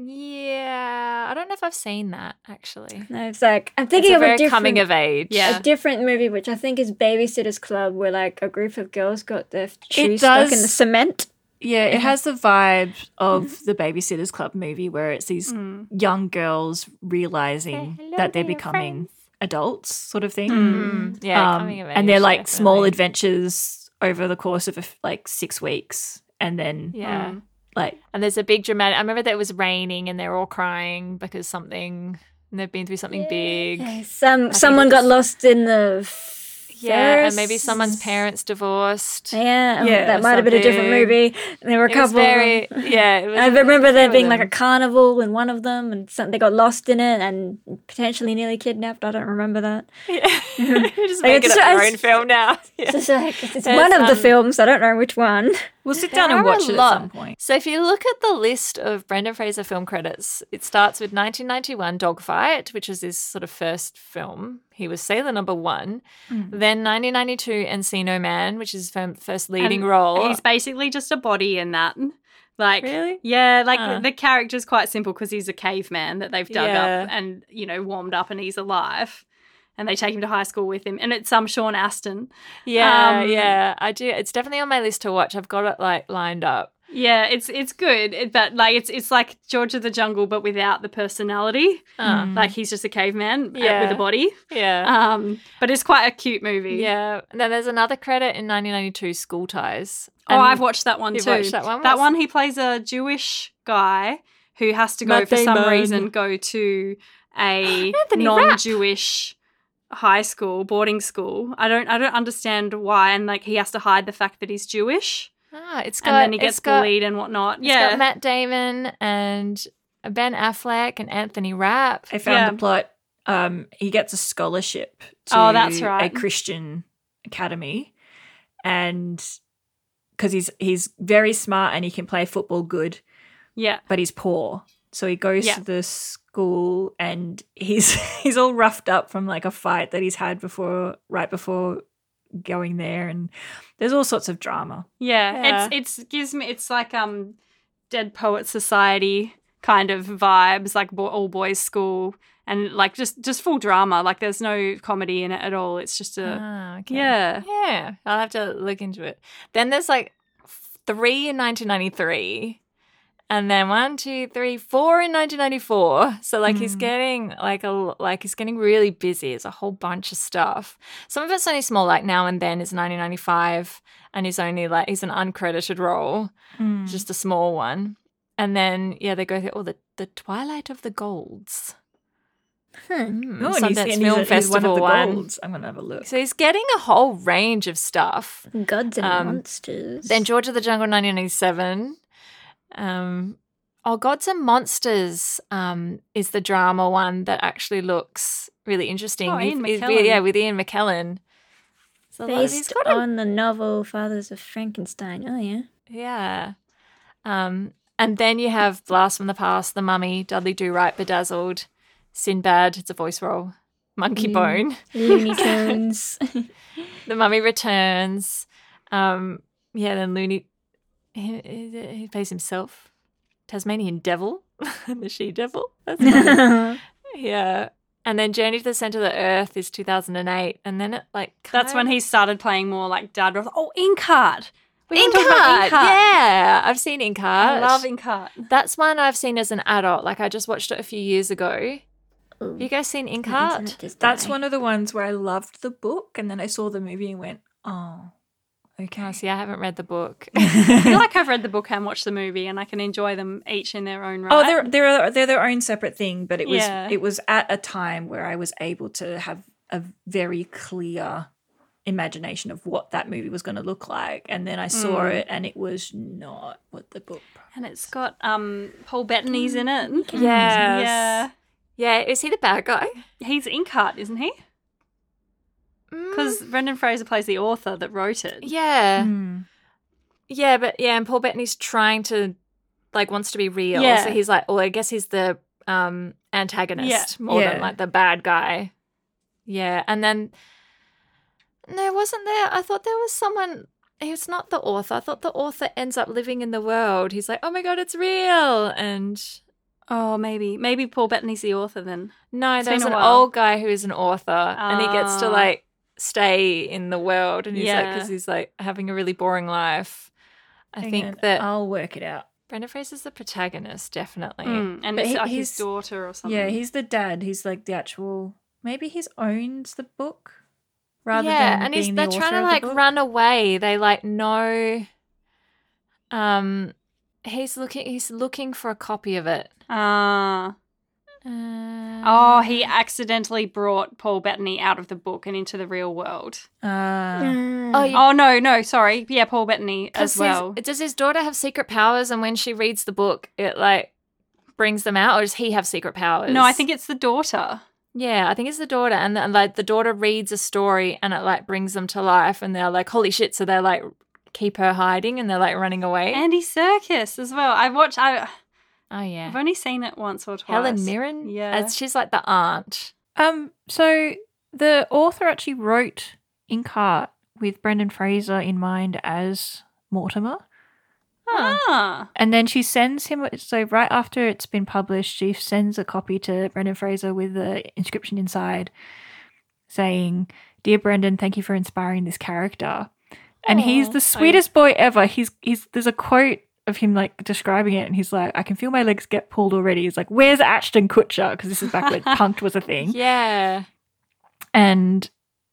Yeah, I don't know if I've seen that actually. no, it's like I'm It's thinking a of very a different, coming of age. Yeah. a different movie, which I think is Babysitter's Club, where like a group of girls got their shoes It stuck in does- the cement. Yeah, it has the vibe of the Babysitters Club movie where it's these young girls realizing Say hello that they're to your becoming friends. adults, sort of thing. Mm, yeah, Um, coming of age. and they're like small definitely. adventures over the course of a f like six weeks, and then Yeah. Mm. like And there's a big dramatic. I remember that it was raining and they're all crying because something. And they've been through something big. Yeah, Some think someone it got was- lost in the Yeah, and maybe Ferris. someone's parents divorced. Yeah, Yeah, that or might have been a different something. movie. There were a It was couple. of very, them. yeah. It was, I it was remember a there few being of like a them. carnival in one of them, and some, they got lost in it and potentially nearly kidnapped. I don't remember that. Yeah. You're just Like, making it's up your just- own film now. Yeah. It's, just like, it's, it's There's, one of the um, films. I don't know which one. we'll sit There down and are a watch it lot. at some point. So if you look at the list of Brendan Fraser film credits, it starts with nineteen ninety-one Dogfight, which was his sort of first film. He was sailor number one. Then nineteen ninety-two Encino Man, which is his fir- first leading And role. He's basically just a body in that. Like, Really? yeah, like Huh. the, the character's quite simple because he's a caveman that they've dug Yeah. up and, you know, warmed up and he's alive. And they take him to high school with him. And it's um Sean Astin. Yeah, Um, yeah, I do. It's definitely on my list to watch. I've got it like lined up. Yeah, it's it's good. It, but like it's it's like George of the Jungle but without the personality. Uh, Like he's just a caveman uh, Yeah. with a body. Yeah. Um, but it's quite a cute movie. Yeah. And then there's another credit in nineteen ninety-two, School Ties. Oh, And I've watched that one You've too. watched that one? That What's- one, he plays a Jewish guy who has to go Matt for some Damon. reason go to a Anthony Rapp. non-Jewish high school, boarding school. I don't, I don't understand why, and like he has to hide the fact that he's Jewish, Ah, it's got, and then he gets it's got, bullied and whatnot. It's Yeah, got Matt Damon and Ben Affleck and Anthony Rapp. I found Yeah. the plot. Um, he gets a scholarship to Oh, that's right. a Christian academy, and because he's he's very smart and he can play football good, yeah, but he's poor. So he goes Yeah. to the school and he's he's all roughed up from like a fight that he's had before, right before going there, and there's all sorts of drama. yeah. Yeah. It's it's gives me it's like um, Dead Poet Society kind of vibes, like bo- all boys school, and like just just full drama. Like there's no comedy in it at all. It's just a Ah, okay. yeah. Yeah, I'll have to look into it. Then there's like three in nineteen ninety-three, and then one, two, three, four in nineteen ninety-four. So like he's getting like a like he's getting really busy. It's a whole bunch of stuff. Some of it's only small, like Now and Then is nineteen ninety-five, and he's only like he's an uncredited role, Mm. just a small one. And then yeah, they go through all the the Twilight of the Golds. Huh. Mm, Oh, and he's, Sundance and he's, Film he's Festival one of the one. golds. I'm gonna have a look. So he's getting a whole range of stuff. Gods and Um, monsters. Then George of the Jungle, nineteen ninety-seven. Um, oh, Gods and Monsters um, is the drama one that actually looks really interesting. Oh, Ian He's- McKellen. Yeah, with Ian McKellen. So like, he's Based got a- on the novel Fathers of Frankenstein. Oh, yeah. yeah. Um, and then you have Blast from the Past, The Mummy, Dudley Do-Right, Bedazzled, Sinbad, it's a voice role, Monkey Mm. Bone, Looney Tunes. The Mummy Returns. Um, yeah, then Looney, he, he, he plays himself. Tasmanian Devil, the she-devil. That's funny. Yeah. And then Journey to the Centre of the Earth is two thousand eight. And then it like That's when kinda- he started playing more like dad roles. Oh, Inkheart. We didn't talk Inkheart. about Inkheart. Yeah, I've seen Inkheart. I love Inkheart. That's one I've seen as an adult. Like I just watched it a few years ago. Ooh, Have you guys seen my Inkheart? internet just That's died. one of the ones where I loved the book, and then I saw the movie and went, "Oh, okay." Oh, see, I haven't read the book. I feel like I've read the book and watched the movie, and I can enjoy them each in their own right. Oh, they're they're they're their own separate thing, but it was Yeah. it was at a time where I was able to have a very clear imagination of what that movie was going to look like, and then I saw Mm. it, and it was not what the book. and it's got um Paul Bettany's in it. Yes. Yeah, Yeah, is he the bad guy? he's Inkheart, isn't he? Because Brendan Fraser plays the author that wrote it. yeah. Mm. Yeah, but yeah, and Paul Bettany's trying to like wants to be real. Yeah. So he's like, well, I guess he's the um antagonist more Yeah. than like the bad guy. Yeah. And then no, wasn't there I thought there was someone he was not the author. I thought the author ends up living in the world. He's like, oh my god, it's real. And Oh, maybe maybe Paul Bettany's the author then. no, It's there's been an a while. old guy who is an author and he gets to Ah. like stay in the world and he's like Yeah. because he's like having a really boring life. I Hang think on, that I'll work it out. Brendan Fraser's the protagonist, definitely. Mm, and But it's he- like he's- his daughter or something. Yeah, he's the dad. He's like the actual. Maybe he's owns the book rather yeah, than and being he's, the they're author trying to of the like book. run away. They like know. Um, he's looking. He's looking for a copy of it. Ah. Uh, Oh, he accidentally brought Paul Bettany out of the book and into the real world. Ah. Oh, you- Oh no, no, sorry. Yeah, Paul Bettany 'cause as well. his- does his daughter have secret powers? And when she reads the book, it like brings them out, or does he have secret powers? No, I think it's the daughter. Yeah, I think it's the daughter, and, and like the daughter reads a story, and it like brings them to life, and they're like, "Holy shit!" So they like keep her hiding, and they're like running away. Andy Serkis as well. I watched. I, oh yeah, I've only seen it once or twice. Helen Mirren. Yeah. As she's like the aunt. Um. So the author actually wrote Inkheart with Brendan Fraser in mind as Mortimer. Ah. And then she sends him, so right after it's been published, she sends a copy to Brendan Fraser with the inscription inside saying, "Dear Brendan, thank you for inspiring this character." And he's Aw. the sweetest boy ever. He's he's there's a quote of him like describing it, and he's like, "I can feel my legs get pulled already." He's like, "Where's Ashton Kutcher?" Because this is back when Punked was a thing. Yeah. And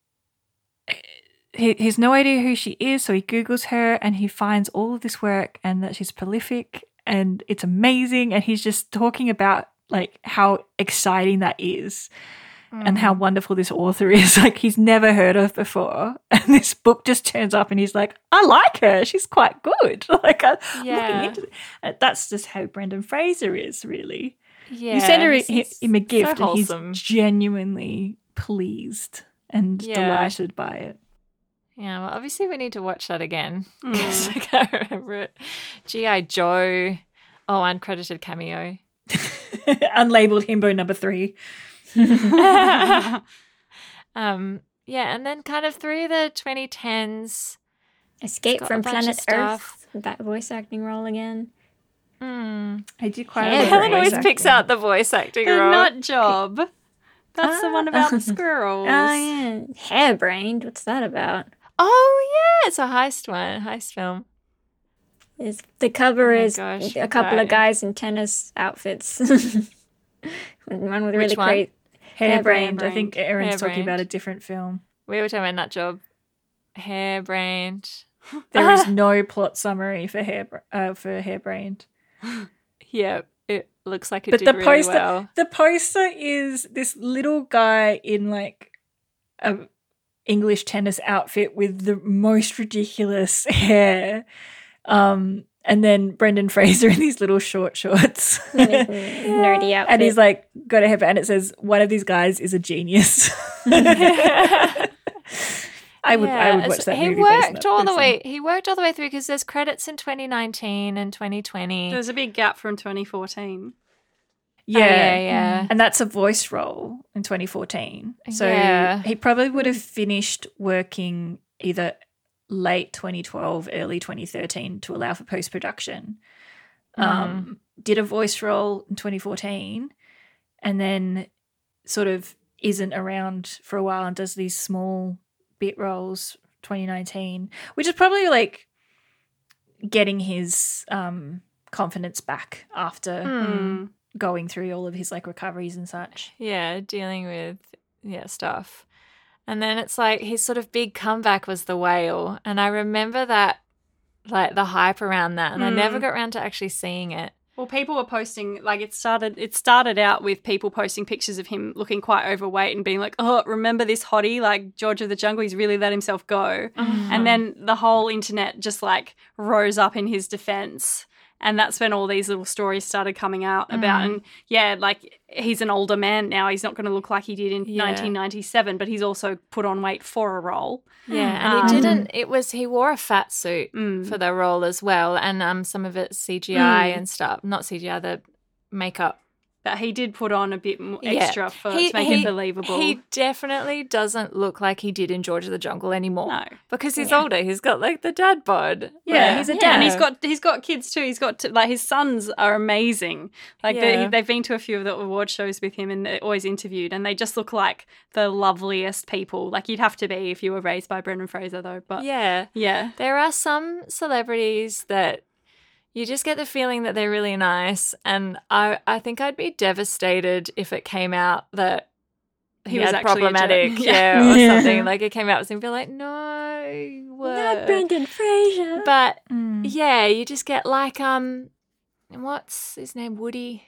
he, he has no idea who she is, so he Googles her and he finds all of this work and that she's prolific and it's amazing. And he's just talking about like how exciting that is and how wonderful this author is. Like he's never heard of before. And this book just turns up and he's like, I like her. She's quite good. Like I, I'm Yeah. looking into it. That's just how Brendan Fraser is, really. Yeah. You send her he's- hi- he's him a gift so and he's wholesome. genuinely pleased and Yeah. delighted by it. Yeah, well, obviously we need to watch that again. Mm. 'Cause I can't remember it. G I. Joe. Oh, uncredited cameo. Unlabeled himbo number three. um, yeah, and then kind of through the twenty tens. Escape got a from bunch of Planet stuff. Earth. That voice acting role again. Mm. I did quite Yeah, a lot of Helen voice always acting. picks out the voice acting The role. nut job. That's the one about the Ah. squirrels. Oh yeah, Hairbrained. What's that about? Oh yeah, it's a heist one, heist film. Is the cover Oh my is gosh, a couple right. of guys in tennis outfits. One with really Which one? great. Hairbrained. I Hairbrained. think Erin's talking Hairbrained. about a different film. We were talking about nut job. Hairbrained. There is no plot summary for hair uh, for Hairbrained. Yeah, it looks like it But did the really poster, well. the poster is this little guy in like a English tennis outfit with the most ridiculous hair, um, and then Brendan Fraser in these little short shorts, Nerdy outfit. and he's like got a hairband, and it says, "One of these guys is a genius." I would, I would Yeah, watch so that He movie. based on worked that all the person. way. He worked all the way through because there's credits in twenty nineteen and twenty twenty. There's a big gap from twenty fourteen. Yeah, Oh, yeah, yeah. And that's a voice role in twenty fourteen. So Yeah. he probably would have finished working either late twenty twelve, early twenty thirteen to allow for post production. Um, did a voice role in twenty fourteen and then sort of isn't around for a while and does these small bit roles twenty nineteen, which is probably like getting his um, confidence back after Mm. going through all of his like recoveries and such. Yeah, dealing with yeah stuff. And then it's like his sort of big comeback was The Whale, and I remember that like the hype around that, and I never Mm. got around to actually seeing it. Well, people were posting like it started. It started out with people posting pictures of him looking quite overweight and being like, "Oh, remember this hottie? Like George of the Jungle, he's really let himself go." And then the whole internet just like rose up in his defense. And that's when all these little stories started coming out about, and yeah, like he's an older man now. He's not going to look like he did in Yeah. nineteen ninety-seven, but he's also put on weight for a role. Yeah, and Um, he didn't. It was he wore a fat suit Mm. for the role as well, and um some of it C G I Mm. and stuff. Not C G I, the makeup. But he did put on a bit more Yeah. extra for He- to make he- it believable. He definitely doesn't look like he did in George of the Jungle anymore. No. Because he's older. He's got like the dad bod. Yeah, Like, he's a Yeah, dad. and he's got he's got kids too. He's got t like his sons are amazing. Like Yeah. they, they've been to a few of the award shows with him, and they're always interviewed, and they just look like the loveliest people. Like you'd have to be if you were raised by Brendan Fraser, though. But yeah, Yeah. There are some celebrities that you just get the feeling that they're really nice. And I, I think I'd be devastated if it came out that he, He was had actually a jerk. problematic, Yeah. yeah, or Yeah. something. Like it came out and be like, no, you were. Not Brendan Fraser. But Mm. yeah, you just get like, um, what's his name? Woody.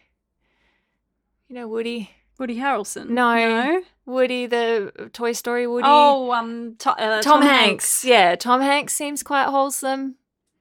You know, Woody. Woody Harrelson. No. no? Woody, the Toy Story Woody. Oh, um, to, uh, Tom, Hanks. Yeah, Tom Hanks seems quite wholesome.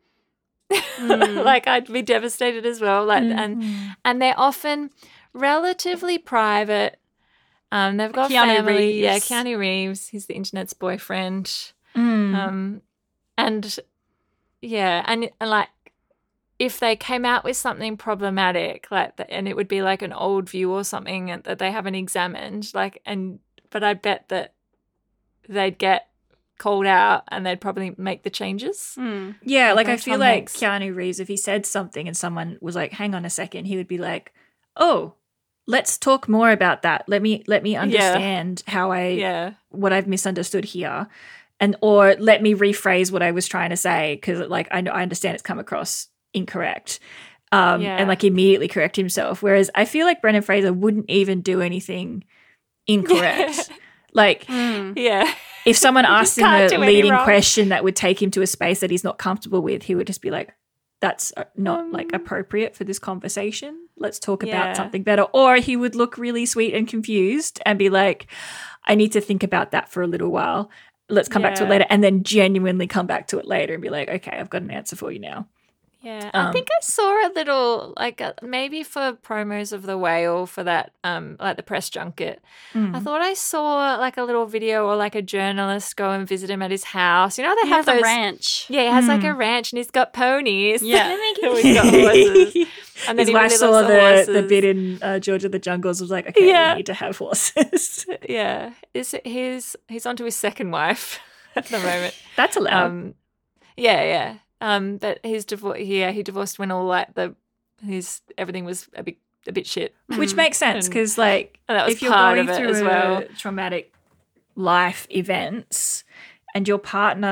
Mm. Like I'd be devastated as well. Like and and they're often relatively private. Um, they've got Keanu family. Yeah, Reeves. Keanu Reeves. He's the internet's boyfriend. Mm. Um, and yeah, and, and like if they came out with something problematic, like the, and it would be like an old view or something that they haven't examined, like and but I bet that they'd get called out and they'd probably make the changes. Mm. Yeah, like Like I by feel Tom like Hanks. Keanu Reeves, if he said something and someone was like, "Hang on a second," he would be like, "Oh, let's talk more about that. Let me let me understand how I Yeah. what I've misunderstood here, and or let me rephrase what I was trying to say because like I know I understand it's come across incorrect." Um, Yeah. and like immediately correct himself. Whereas I feel like Brendan Fraser wouldn't even do anything incorrect. Like Mm. Yeah. if someone asked him can't a do any leading wrong. question that would take him to a space that he's not comfortable with, he would just be like, that's uh, not like appropriate for this conversation. Let's talk Um, Yeah. about something better. Or he would look really sweet and confused and be like, I need to think about that for a little while. Let's come back to it Yeah. later. And then genuinely come back to it later and be like, okay, I've got an answer for you now. Yeah, Um, I think I saw a little like uh, maybe for promos of The Whale for that um like the press junket. Mm. I thought I saw like a little video or like a journalist go and visit him at his house. You know they He have has those a ranch. Yeah, he has like Mm. a ranch and he's got ponies. Yeah. He's got horses. And then His he wife really saw loves the, horses. the bit in uh, George of the Jungles was like, okay, Yeah. we need to have horses. Yeah, is he's he's onto his second wife at the moment. That's allowed. Um, yeah, yeah. Um, but his divorce. Yeah, he divorced when all like the his everything was a bit a bit shit. Which makes sense And- because, like, and that was if you're part going of it through as a well. traumatic life events and your partner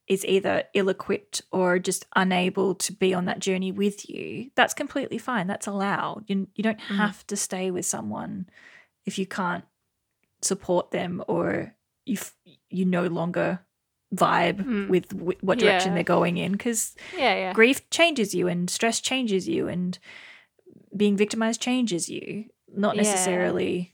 is either ill-equipped or just unable to be on that journey with you, that's completely fine. That's allowed. You, you don't Mm. have to stay with someone if you can't support them or you f- you no longer vibe Mm. with w- what direction Yeah. they're going in, because Yeah, yeah. grief changes you and stress changes you and being victimized changes you. Not Yeah. necessarily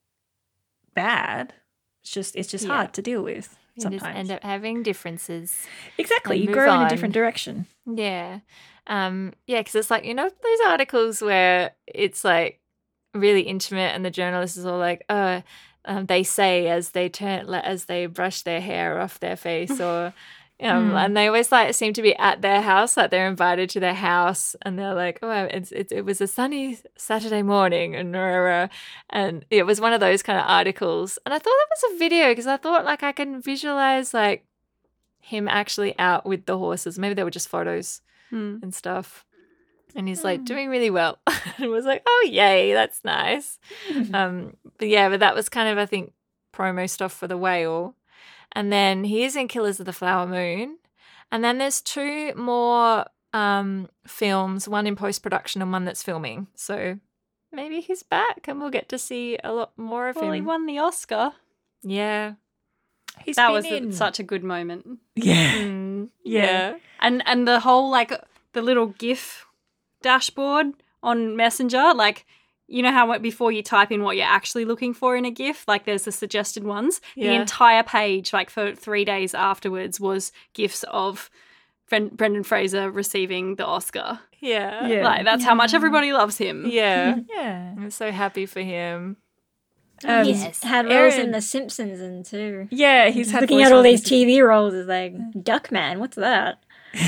bad. It's just it's just Yeah. hard to deal with You sometimes. just end up having differences. Exactly. and You move grow in a on. different direction. Yeah. Um, yeah, because it's like, you know, those articles where it's like really intimate and the journalist is all like, oh, um, they say as they turn, like, as they brush their hair off their face or, um, Mm. and they always like seem to be at their house, like they're invited to their house and they're like, oh, it's, it's, it was a sunny Saturday morning and, uh, and it was one of those kind of articles. And I thought that was a video because I thought like I can visualize like him actually out with the horses. Maybe they were just photos Mm. and stuff. And he's like doing really well. And it was like, oh, yay, that's nice. um, but yeah, but that was kind of, I think, promo stuff for The Whale. And then he is in Killers of the Flower Moon. And then there's two more um, films, one in post-production and one that's filming. So maybe he's back and we'll get to see a lot more of Well, he him. won the Oscar. Yeah. He's That been was a- in such a good moment. yeah. Mm, Yeah. yeah. And and the whole like the little GIF dashboard on Messenger, like you know how before you type in what you're actually looking for in a GIF, like there's the suggested ones. The Yeah. entire page, like for three days afterwards, was GIFs of Bren- Brendan Fraser receiving the Oscar. Yeah. Yeah. Like that's how much everybody loves him. Yeah. Yeah. I'm so happy for him. Um, He's had roles in Aaron- The Simpsons and too. Yeah, he's Just had looking voice at all roles these in- T V roles is like Duckman. What's that?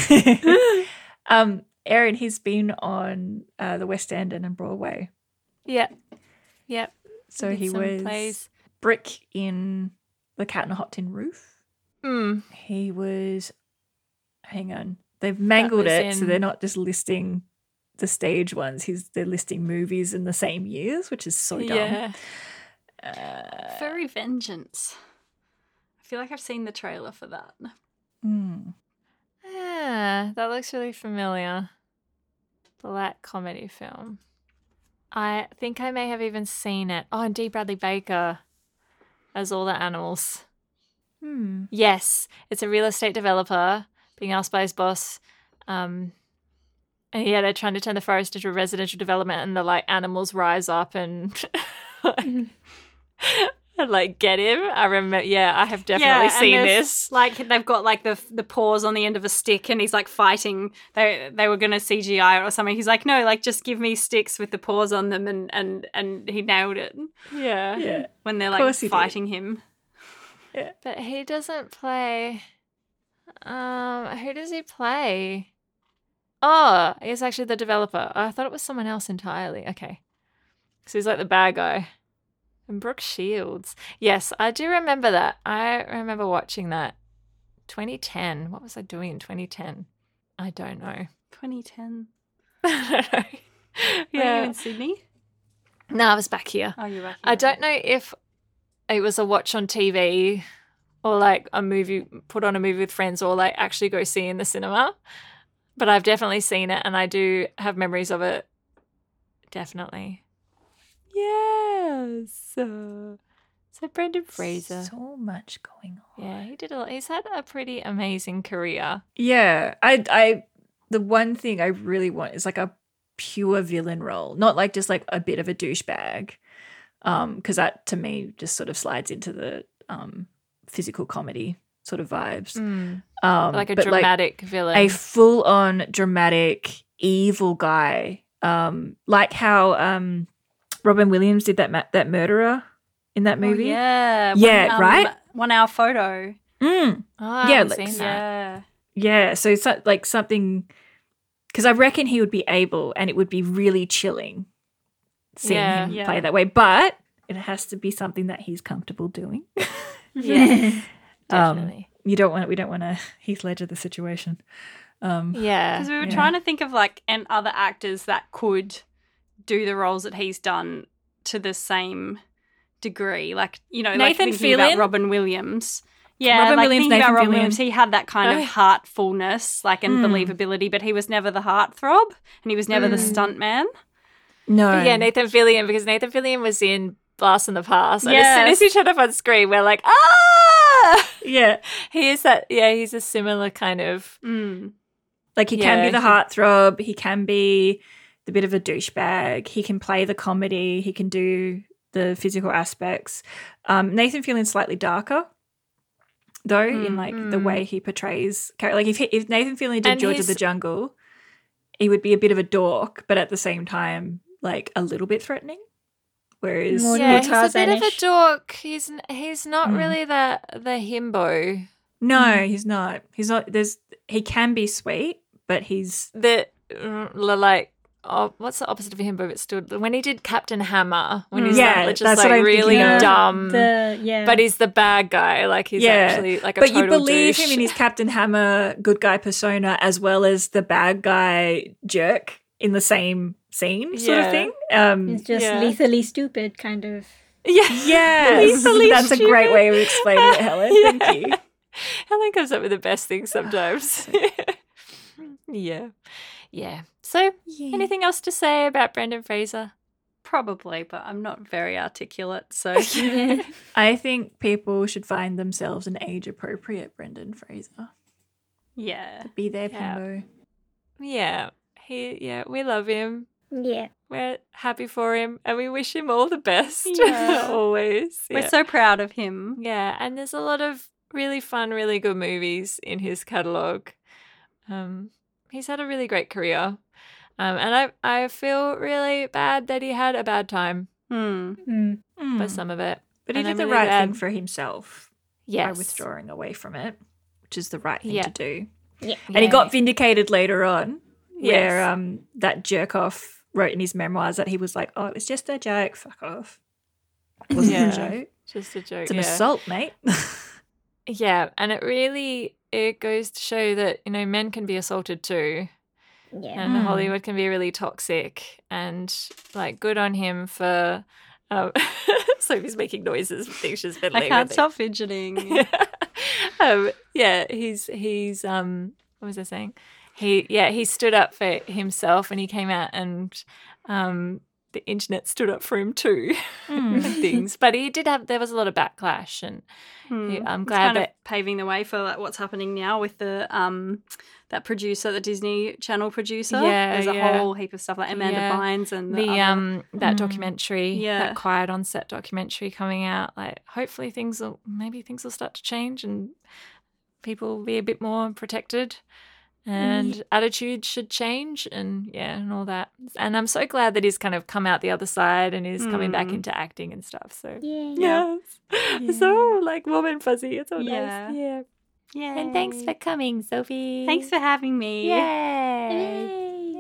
um, Aaron, he's been on uh, the West End and on Broadway. Yeah. Yep. So Did he some was plays. Brick in The Cat on a Hot Tin Roof. Mm. He was, hang on, they've mangled was it, so in- they're not just listing the stage ones. He's they're listing movies in the same years, which is so dumb. Yeah. Uh, Furry Vengeance. I feel like I've seen the trailer for that. mm. Yeah, that looks really familiar. Black comedy film. I think I may have even seen it. Oh, and D. Bradley Baker as all the animals. Hmm. Yes, it's a real estate developer being asked by his boss. Um, and yeah, they're trying to turn the forest into a residential development, and the like animals rise up and like, and like get him. I remember. Yeah, I have definitely and seen there's, this. Like they've got like the the paws on the end of a stick, and he's like fighting. They they were gonna C G I it or something. He's like, no, like just give me sticks with the paws on them, and and and he nailed it Yeah, Yeah. when they're Of like course he did. fighting him. but he doesn't play. Um, who does he play? Oh, he's actually the developer. I thought it was someone else entirely. Okay, so he's like the bad guy. And Brooke Shields. Yes, I do remember that. I remember watching that. twenty ten. What was I doing in twenty ten? I don't know. twenty ten. I don't know. Were you Yeah. in Sydney? No, I was back here. Oh, you're back. I don't know if it was a watch on T V or like a movie, put on a movie with friends or like actually go see in the cinema. But I've definitely seen it and I do have memories of it. Definitely. Yes. Uh, so Brendan Fraser. So much going on. Yeah, he did a lot. He's had a pretty amazing career. Yeah, I, I, the one thing I really want is like a pure villain role, not like just like a bit of a douchebag, um, because that to me just sort of slides into the um physical comedy sort of vibes. Um, Like a but, dramatic villain. a full-on dramatic evil guy, um, like how um Robin Williams did that ma- that murderer in that movie. Oh, yeah. Yeah, One, um, right? One hour photo. Mm. oh, I yeah, haven't like- seen that. Yeah. Yeah, so it's so- like something, because I reckon he would be able, and it would be really chilling seeing Yeah. him Yeah. play that way. But it has to be something that he's comfortable doing. Yeah, Um, definitely. You don't want we don't want to Heath Ledger the situation. Um, yeah. Because we were Yeah. trying to think of like and other actors that could do the roles that he's done to the same degree. Like, you know, like Nathan thinking about Fillion? Robin Williams. Yeah, Robin like Williams, thinking about Nathan Robin Fillion. Williams, he had that kind Oh. of heartfulness, like, and Mm. believability, but he was never the heartthrob, and he was never the stunt man. No. But yeah, Nathan Fillion, because Nathan Fillion was in Blast from the Past. And as Yes. soon as he showed up on screen, we're like, ah! Yeah. He is that, yeah, he's a similar kind of, Mm. Like he can Yeah, be the he- heartthrob. He can be the bit of a douchebag. He can play the comedy. He can do the physical aspects. Um, Nathan Fillion's slightly darker, though, in like the Mm. way he portrays character. Like if he, if Nathan Fillion did And George of he's- the Jungle, he would be a bit of a dork, but at the same time, like a little bit threatening. Whereas More yeah, he's a bit of a Tarzanish. dork. He's n- he's not Mm. really the the himbo. no, he's not. He's not. There's he can be sweet, but he's The uh, like. Oh, what's the opposite of a himbo? But still, when he did Captain Hammer, when he's Yeah, like, just that's what like I'm thinking really of. dumb, The yeah. but he's the bad guy. Like he's Yeah, actually like a but total you believe douche. him in his Captain Hammer good guy persona as well as the bad guy jerk in the same scene, sort Yeah. of thing. Um, It's just Yeah. lethally stupid, kind of. yeah, yes, Lethally that's a great stupid. way of explaining it, Helen. Yeah. Thank you. Helen comes up with the best things sometimes. yeah, yeah. So, anything else to say about Brendan Fraser? Probably, but I'm not very articulate, so I think people should find themselves an age-appropriate Brendan Fraser. yeah. Be their Yeah. Pimbo. Yeah, he. Yeah, we love him. Yeah. We're happy for him, and we wish him all the best. Yeah. Always. We're yeah. so proud of him. Yeah, and there's a lot of really fun, really good movies in his catalogue. Um, he's had a really great career, um, and I I feel really bad that he had a bad time Hmm. Mm. for Mm. some of it. But he and did I'm the really right glad- thing for himself Yes, by withdrawing away from it, which is the right thing Yeah. to do. Yeah. And he got vindicated later on, where Yes. um, that jerk off wrote in his memoirs that he was like, "Oh, it was just a joke. Fuck off. It wasn't Yeah. a joke. just a joke. It's an yeah. assault, mate." Yeah, and it really it goes to show that you know men can be assaulted too, Yeah. and Mm. Hollywood can be really toxic. And like, good on him for. Um, Sophie's making noises. I think she's been I leaving. can't stop fidgeting. um, yeah, he's he's um what was I saying? He yeah, he stood up for himself and he came out and um the internet stood up for him too and things. But he did have there was a lot of backlash and Hmm. he, I'm It's glad kind that of paving the way for like what's happening now with the um that producer, the Disney Channel producer. Yeah, There's a yeah. whole heap of stuff like Amanda Yeah. Bynes and the other- um that Mm. documentary, Yeah. that Quiet on Set documentary coming out. Like hopefully things will maybe things will start to change and people will be a bit more protected and attitudes should change and yeah and all that. And I'm so glad that he's kind of come out the other side and is coming back Mm. into acting and stuff. So Yeah. Yeah. yes. So like warm and fuzzy. It's all Yeah. nice. Yeah. Yay. And thanks for coming, Sophie. Thanks for having me. Yay.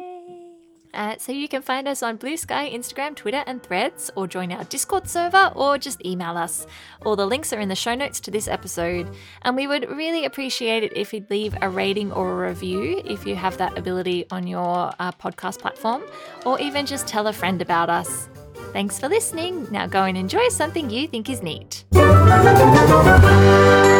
Uh, so you can find us on Blue Sky, Instagram, Twitter, and Threads, or join our Discord server, or just email us. All the links are in the show notes to this episode. And we would really appreciate it if you'd leave a rating or a review if you have that ability on your uh, podcast platform, or even just tell a friend about us. Thanks for listening. Now go and enjoy something you think is neat.